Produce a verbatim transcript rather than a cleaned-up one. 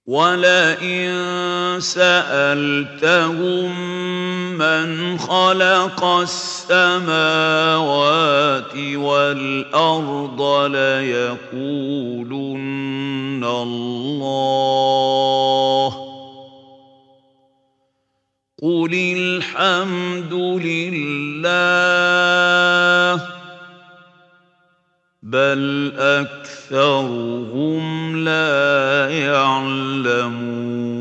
وَلَئِن سَأَلْتَهُم مَّنْ خَلَقَ السَّمَاوَاتِ وَالْأَرْضَ لَيَقُولُنَّ اللَّهُ ۚ قُلِ الْحَمْدُ لِلَّهِ ۚ بَلْ أَكْثَرُهُمْ لَا يَعْلَمُونَ